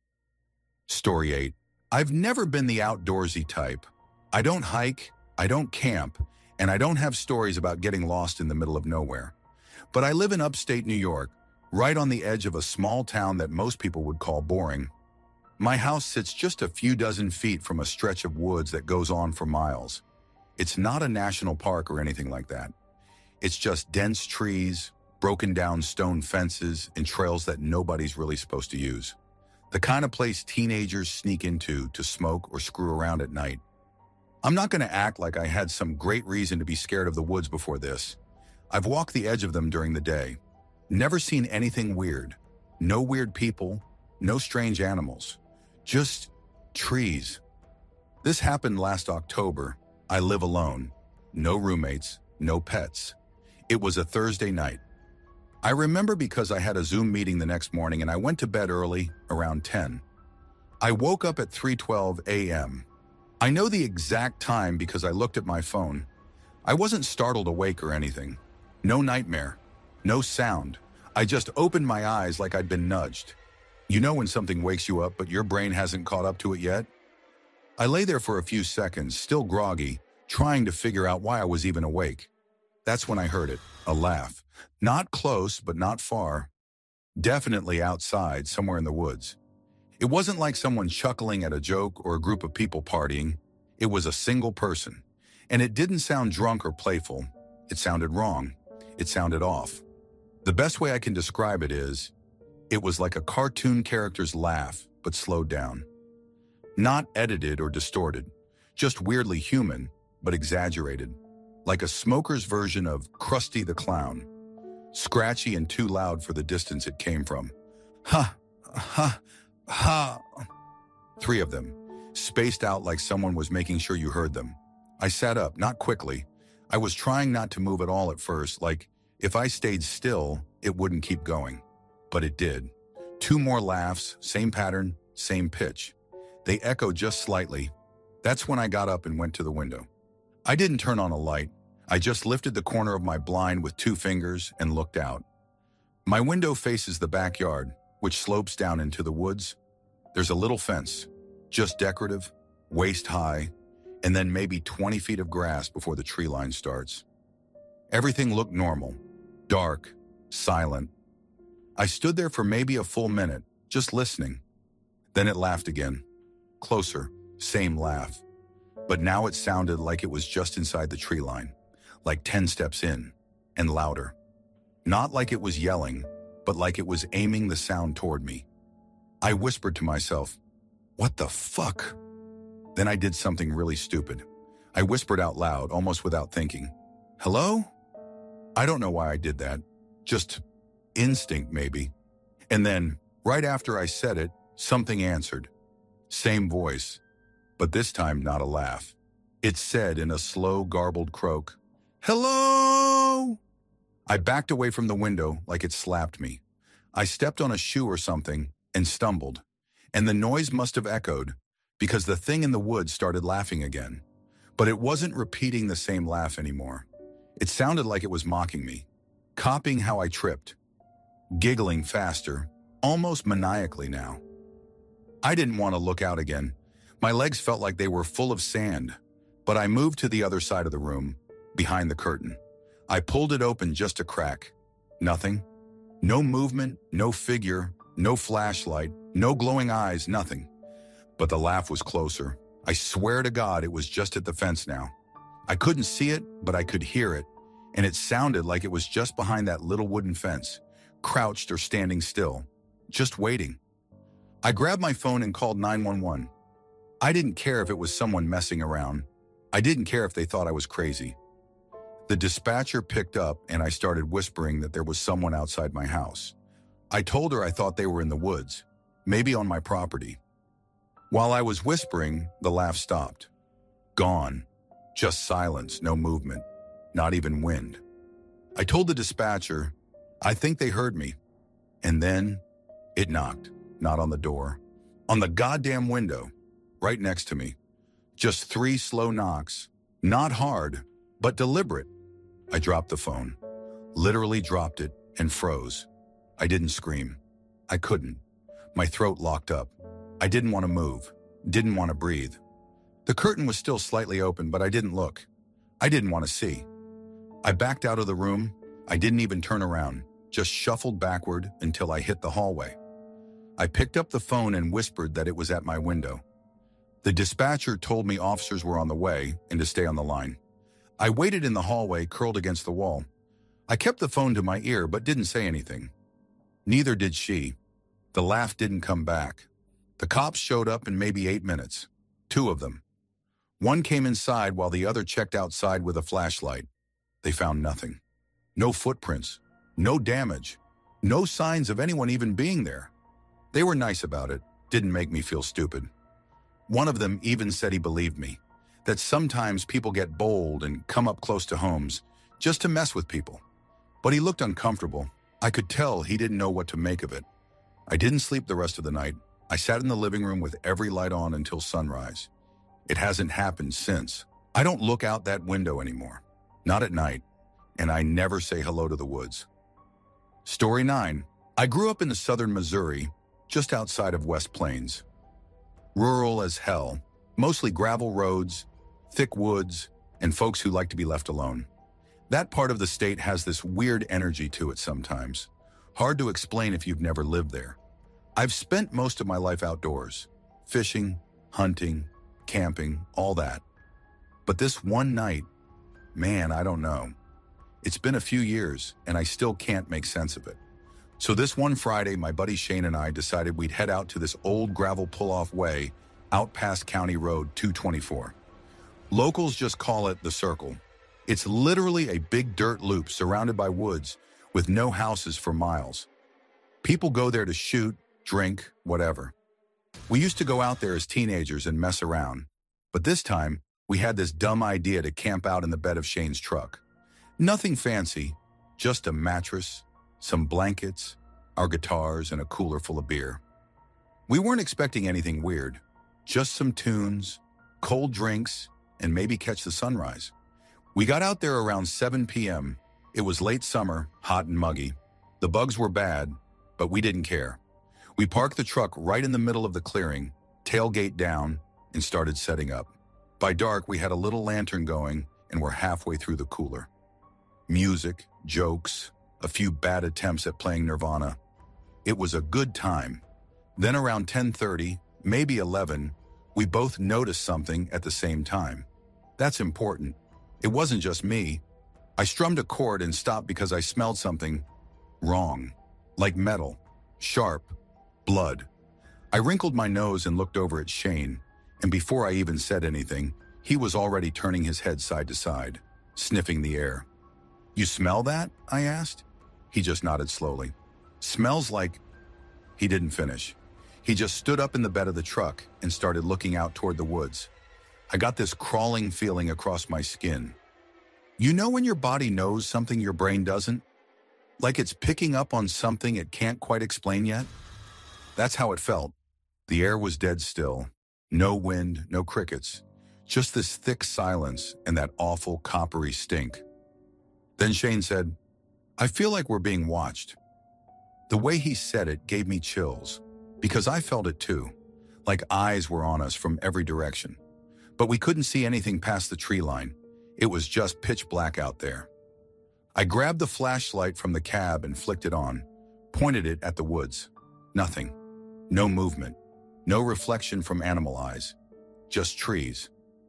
Story 8. I've never been the outdoorsy type. I don't hike, I don't camp, and I don't have stories about getting lost in the middle of nowhere. But I live in upstate New York, right on the edge of a small town that most people would call boring. My house sits just a few dozen feet from a stretch of woods that goes on for miles. It's not a national park or anything like that. It's just dense trees, broken down stone fences, and trails that nobody's really supposed to use. The kind of place teenagers sneak into to smoke or screw around at night. I'm not going to act like I had some great reason to be scared of the woods before this. I've walked the edge of them during the day. Never seen anything weird. No weird people, no strange animals. Just trees. This happened last October. I live alone. No roommates, no pets. It was a Thursday night. I remember because I had a Zoom meeting the next morning and I went to bed early, around 10. I woke up at 3:12 a.m. I know the exact time because I looked at my phone. I wasn't startled awake or anything. No nightmare. No sound. I just opened my eyes like I'd been nudged. You know when something wakes you up but your brain hasn't caught up to it yet? I lay there for a few seconds, still groggy, trying to figure out why I was even awake. That's when I heard it, a laugh. Not close, but not far. Definitely outside, somewhere in the woods. It wasn't like someone chuckling at a joke or a group of people partying. It was a single person. And it didn't sound drunk or playful. It sounded wrong. It sounded off. The best way I can describe it is, it was like a cartoon character's laugh, but slowed down. Not edited or distorted, just weirdly human, but exaggerated. Like a smoker's version of Krusty the Clown. Scratchy and too loud for the distance it came from. Ha, ha, ha. 3 of them, spaced out like someone was making sure you heard them. I sat up, not quickly. I was trying not to move at all at first, like if I stayed still, it wouldn't keep going. But it did. 2 more laughs, same pattern, same pitch. They echoed just slightly. That's when I got up and went to the window. I didn't turn on a light. I just lifted the corner of my blind with 2 fingers and looked out. My window faces the backyard, which slopes down into the woods. There's a little fence, just decorative, waist high, and then maybe 20 feet of grass before the tree line starts. Everything looked normal, dark, silent. I stood there for maybe a full minute, just listening. Then it laughed again. Closer, same laugh. But now it sounded like it was just inside the tree line, like 10 steps in, and louder. Not like it was yelling, but like it was aiming the sound toward me. I whispered to myself, "What the fuck?" Then I did something really stupid. I whispered out loud, almost without thinking, "Hello?" I don't know why I did that. Just instinct, maybe. And then, right after I said it, something answered. Same voice, but this time not a laugh. It said in a slow, garbled croak, "Hello!" I backed away from the window like it slapped me. I stepped on a shoe or something and stumbled, and the noise must have echoed because the thing in the woods started laughing again. But it wasn't repeating the same laugh anymore. It sounded like it was mocking me, copying how I tripped, giggling faster, almost maniacally now. I didn't want to look out again. My legs felt like they were full of sand, but I moved to the other side of the room, behind the curtain. I pulled it open just a crack. Nothing. No movement, no figure, no flashlight, no glowing eyes, nothing. But the laugh was closer. I swear to God it was just at the fence now. I couldn't see it, but I could hear it, and it sounded like it was just behind that little wooden fence, crouched or standing still, just waiting. I grabbed my phone and called 911. I didn't care if it was someone messing around. I didn't care if they thought I was crazy. The dispatcher picked up and I started whispering that there was someone outside my house. I told her I thought they were in the woods, maybe on my property. While I was whispering, the laugh stopped. Gone. Just silence, no movement, not even wind. I told the dispatcher, I think they heard me. And then it knocked, not on the door, on the goddamn window, right next to me. Just 3 slow knocks, Not hard, but deliberate. I dropped the phone, literally dropped it, and froze. I didn't scream. I couldn't. My throat locked up. I didn't want to move, didn't want to breathe. The curtain was still slightly open, but I didn't look. I didn't want to see. I backed out of the room. I didn't even turn around, just shuffled backward until I hit the hallway. I picked up the phone and whispered that it was at my window. The dispatcher told me officers were on the way and to stay on the line. I waited in the hallway, curled against the wall. I kept the phone to my ear but didn't say anything. Neither did she. The laugh didn't come back. The cops showed up in maybe 8 minutes. 2 of them. One came inside while the other checked outside with a flashlight. They found nothing. No footprints. No damage. No signs of anyone even being there. They were nice about it. Didn't make me feel stupid. One of them even said he believed me, that sometimes people get bold and come up close to homes just to mess with people. But he looked uncomfortable. I could tell he didn't know what to make of it. I didn't sleep the rest of the night. I sat in the living room with every light on until sunrise. It hasn't happened since. I don't look out that window anymore. Not at night. And I never say hello to the woods. Story 9. I grew up in the southern Missouri, just outside of West Plains. Rural as hell, mostly gravel roads, thick woods, and folks who like to be left alone. That part of the state has this weird energy to it sometimes. Hard to explain if you've never lived there. I've spent most of my life outdoors, fishing, hunting, camping, all that. But this one night, man, I don't know. It's been a few years, and I still can't make sense of it. So this one Friday, my buddy Shane and I decided we'd head out to this old gravel pull-off way out past County Road 224. Locals just call it the Circle. It's literally a big dirt loop surrounded by woods with no houses for miles. People go there to shoot, drink, whatever. We used to go out there as teenagers and mess around, but this time we had this dumb idea to camp out in the bed of Shane's truck. Nothing fancy, just a mattress, some blankets, our guitars, and a cooler full of beer. We weren't expecting anything weird, just some tunes, cold drinks, and maybe catch the sunrise. We got out there around 7 p.m. It was late summer, hot and muggy. The bugs were bad, but we didn't care. We parked the truck right in the middle of the clearing, tailgate down, and started setting up. By dark, we had a little lantern going and were halfway through the cooler. Music, jokes, a few bad attempts at playing Nirvana. It was a good time. Then around 10:30, maybe 11, we both noticed something at the same time. That's important. It wasn't just me. I strummed a chord and stopped because I smelled something wrong, like metal, sharp, blood. I wrinkled my nose and looked over at Shane, and before I even said anything, he was already turning his head side to side, sniffing the air. "You smell that?" I asked. He just nodded slowly. "Smells like..." He didn't finish. He just stood up in the bed of the truck and started looking out toward the woods. I got this crawling feeling across my skin. You know when your body knows something your brain doesn't? Like it's picking up on something it can't quite explain yet? That's how it felt. The air was dead still. No wind, no crickets. Just this thick silence and that awful coppery stink. Then Shane said, "I feel like we're being watched." The way he said it gave me chills, because I felt it too, like eyes were on us from every direction. But we couldn't see anything past the tree line. It was just pitch black out there. I grabbed the flashlight from the cab and flicked it on, pointed it at the woods. Nothing. No movement. No reflection from animal eyes. Just trees.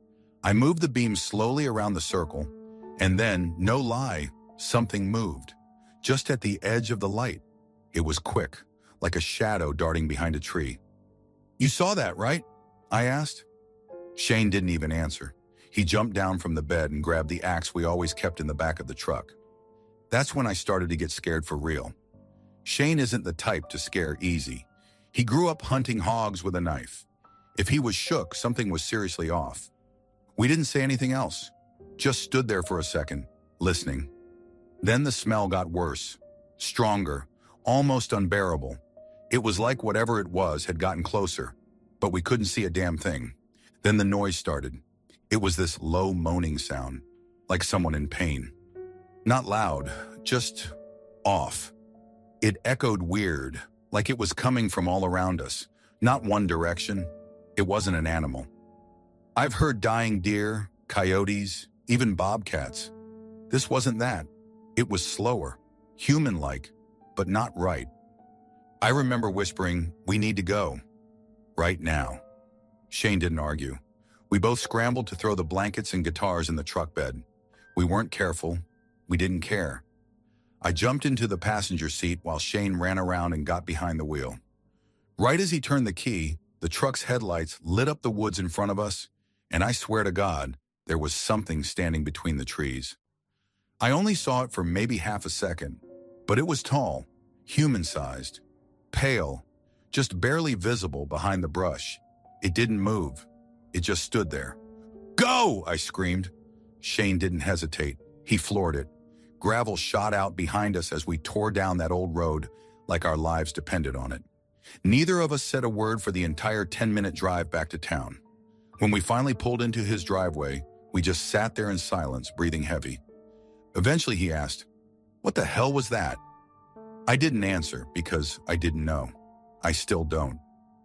I moved the beam slowly around the circle, and then, no lie, something moved, just at the edge of the light. It was quick, like a shadow darting behind a tree. "You saw that, right?" I asked. Shane didn't even answer. He jumped down from the bed and grabbed the axe we always kept in the back of the truck. That's when I started to get scared for real. Shane isn't the type to scare easy. He grew up hunting hogs with a knife. If he was shook, something was seriously off. We didn't say anything else, just stood there for a second, listening. Then the smell got worse, stronger, almost unbearable. It was like whatever it was had gotten closer, but we couldn't see a damn thing. Then the noise started. It was this low moaning sound, like someone in pain. Not loud, just off. It echoed weird, like it was coming from all around us, not one direction. It wasn't an animal. I've heard dying deer, coyotes, even bobcats. This wasn't that. It was slower, human-like, but not right. I remember whispering, "We need to go. Right now." Shane didn't argue. We both scrambled to throw the blankets and guitars in the truck bed. We weren't careful. We didn't care. I jumped into the passenger seat while Shane ran around and got behind the wheel. Right as he turned the key, the truck's headlights lit up the woods in front of us, and I swear to God, there was something standing between the trees. I only saw it for maybe half a second, but it was tall, human-sized, pale, just barely visible behind the brush. It didn't move. It just stood there. "Go!" I screamed. Shane didn't hesitate. He floored it. Gravel shot out behind us as we tore down that old road like our lives depended on it. Neither of us said a word for the entire 10-minute drive back to town. When we finally pulled into his driveway, we just sat there in silence, breathing heavy. Eventually he asked, "What the hell was that?" I didn't answer because I didn't know. I still don't.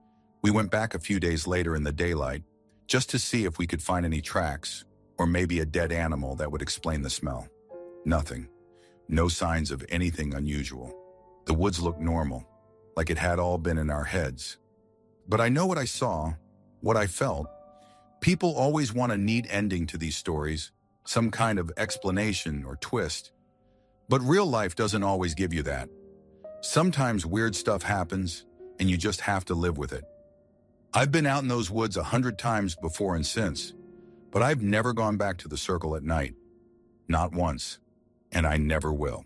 We went back a few days later in the daylight just to see if we could find any tracks or maybe a dead animal that would explain the smell. Nothing. No signs of anything unusual. The woods looked normal, like it had all been in our heads. But I know what I saw, what I felt. People always want a neat ending to these stories, some kind of explanation or twist. But real life doesn't always give you that. Sometimes weird stuff happens, and you just have to live with it. I've been out in those woods 100 times before and since, but I've never gone back to the circle at night. Not once. And I never will.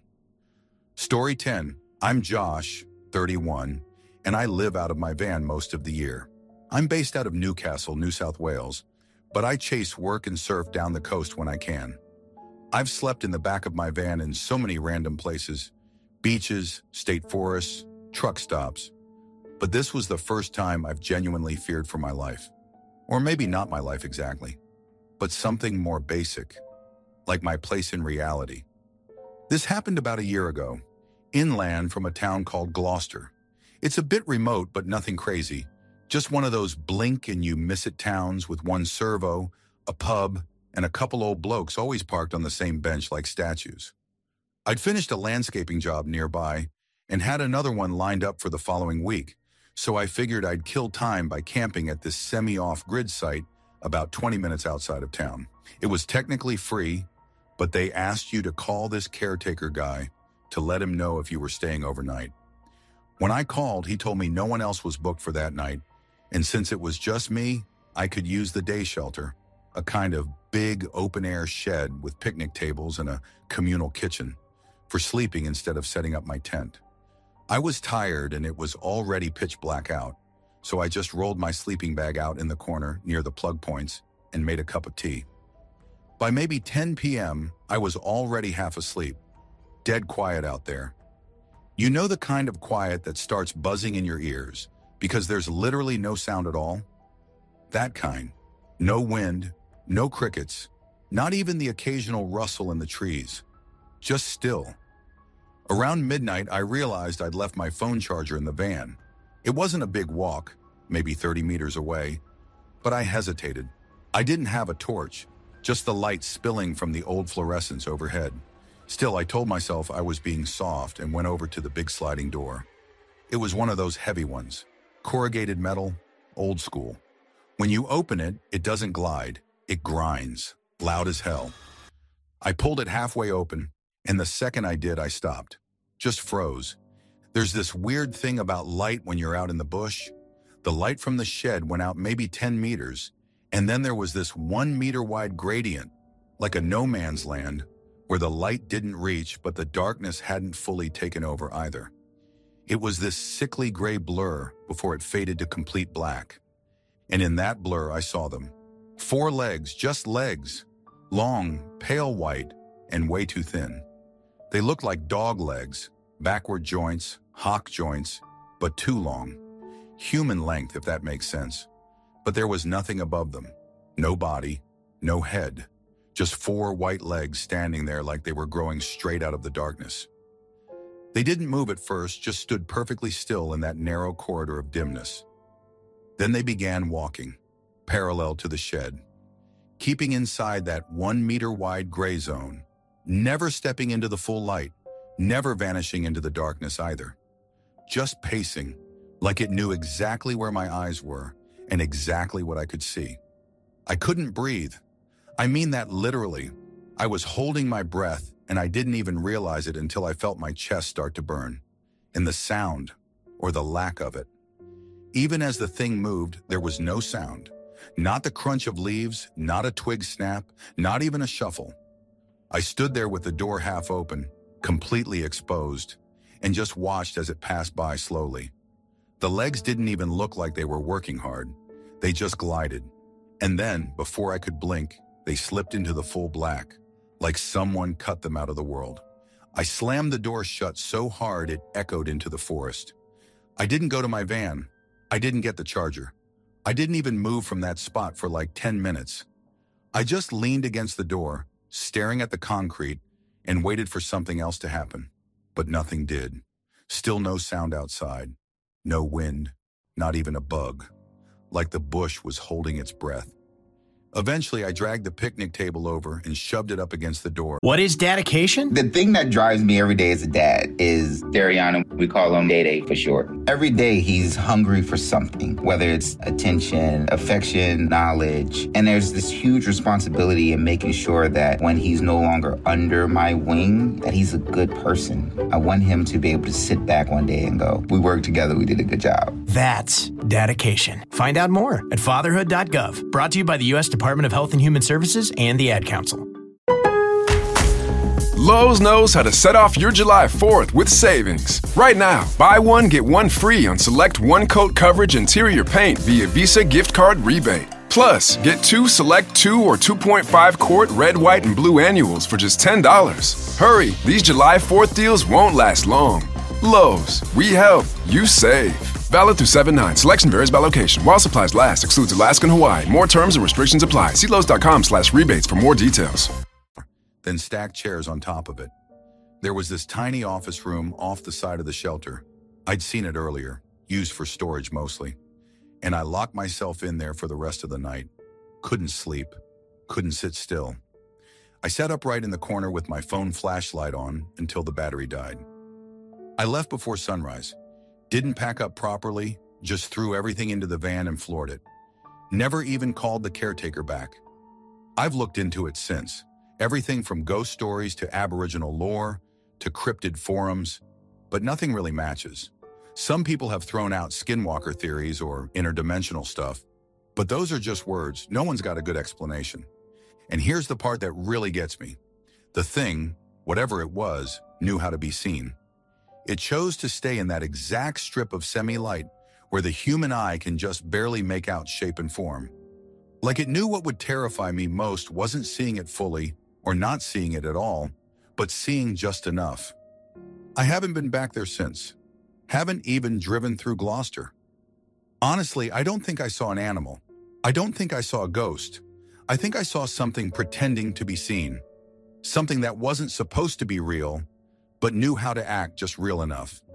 Story 10. I'm Josh, 31, and I live out of my van most of the year. I'm based out of Newcastle, New South Wales, but I chase work and surf down the coast when I can. I've slept in the back of my van in so many random places: beaches, state forests, truck stops. But this was the first time I've genuinely feared for my life. Or maybe not my life exactly, but something more basic, like my place in reality. This happened about a year ago, inland from a town called Gloucester. It's a bit remote, but nothing crazy. Just one of those blink and you miss it towns with one servo, a pub, and a couple old blokes always parked on the same bench like statues. I'd finished a landscaping job nearby and had another one lined up for the following week, so I figured I'd kill time by camping at this semi-off-grid site about 20 minutes outside of town. It was technically free, but they asked you to call this caretaker guy to let him know if you were staying overnight. When I called, he told me no one else was booked for that night, and since it was just me, I could use the day shelter, a kind of big open-air shed with picnic tables and a communal kitchen, for sleeping instead of setting up my tent. I was tired and it was already pitch black out, so I just rolled my sleeping bag out in the corner near the plug points and made a cup of tea. By maybe 10 p.m., I was already half asleep, dead quiet out there. You know the kind of quiet that starts buzzing in your ears because there's literally no sound at all? That kind. No wind, no crickets, not even the occasional rustle in the trees. Just still. Around midnight, I realized I'd left my phone charger in the van. It wasn't a big walk, maybe 30 meters away, but I hesitated. I didn't have a torch, just the light spilling from the old fluorescents overhead. Still, I told myself I was being soft and went over to the big sliding door. It was one of those heavy ones, corrugated metal, old school. When you open it, it doesn't glide, it grinds, loud as hell. I pulled it halfway open, and the second I did, I stopped. Just froze. There's this weird thing about light when you're out in the bush. The light from the shed went out maybe 10 meters, and then there was this 1 meter wide gradient, like a no man's land, where the light didn't reach, but the darkness hadn't fully taken over either. It was this sickly gray blur before it faded to complete black. And in that blur, I saw them. 4 legs, just legs, long, pale white, and way too thin. They looked like dog legs, backward joints, hock joints, but too long. Human length, if that makes sense. But there was nothing above them. No body, no head, just 4 white legs standing there like they were growing straight out of the darkness. They didn't move at first, just stood perfectly still in that narrow corridor of dimness. Then they began walking, parallel to the shed, keeping inside that 1 meter wide gray zone, never stepping into the full light, never vanishing into the darkness either. Just pacing, like it knew exactly where my eyes were and exactly what I could see. I couldn't breathe. I mean that literally. I was holding my breath and I didn't even realize it until I felt my chest start to burn. And the sound, or the lack of it. Even as the thing moved, there was no sound. Not the crunch of leaves, not a twig snap, not even a shuffle. I stood there with the door half open, completely exposed, and just watched as it passed by slowly. The legs didn't even look like they were working hard. They just glided. And then, before I could blink, they slipped into the full black, like someone cut them out of the world. I slammed the door shut so hard it echoed into the forest. I didn't go to my van. I didn't get the charger. I didn't even move from that spot for like 10 minutes. I just leaned against the door, staring at the concrete, and waited for something else to happen. But nothing did. Still no sound outside. No wind. Not even a bug. Like the bush was holding its breath. Eventually, I dragged the picnic table over and shoved it up against the door. What is dedication? The thing that drives me every day as a dad is Dariana. We call him Day-Day for short. Every day he's hungry for something, whether it's attention, affection, knowledge. And there's this huge responsibility in making sure that when he's no longer under my wing, that he's a good person. I want him to be able to sit back one day and go, we worked together, we did a good job. That's dedication. Find out more at fatherhood.gov. Brought to you by the U.S. Department of Health and Human Services and the Ad Council. Lowe's knows how to set off your July 4th with savings. Right now, buy one, get one free on select one-coat coverage interior paint via Visa gift card rebate. Plus, get 2 select 2 or 2.5 quart red, white, and blue annuals for just $10. Hurry, these July 4th deals won't last long. Lowe's, we help, you save. Valid through 7/9. Selection varies by location. While supplies last, excludes Alaska and Hawaii. More terms and restrictions apply. See Lowe's.com/rebates for more details. Then stacked chairs on top of it. There was this tiny office room off the side of the shelter. I'd seen it earlier, used for storage mostly. And I locked myself in there for the rest of the night. Couldn't sleep. Couldn't sit still. I sat upright in the corner with my phone flashlight on until the battery died. I left before sunrise. Didn't pack up properly, just threw everything into the van and floored it. Never even called the caretaker back. I've looked into it since. Everything from ghost stories to Aboriginal lore to cryptid forums, but nothing really matches. Some people have thrown out skinwalker theories or interdimensional stuff, but those are just words. No one's got a good explanation. And here's the part that really gets me. The thing, whatever it was, knew how to be seen. It chose to stay in that exact strip of semi-light where the human eye can just barely make out shape and form. Like it knew what would terrify me most wasn't seeing it fully or not seeing it at all, but seeing just enough. I haven't been back there since. Haven't even driven through Gloucester. Honestly, I don't think I saw an animal. I don't think I saw a ghost. I think I saw something pretending to be seen. Something that wasn't supposed to be real, but knew how to act just real enough.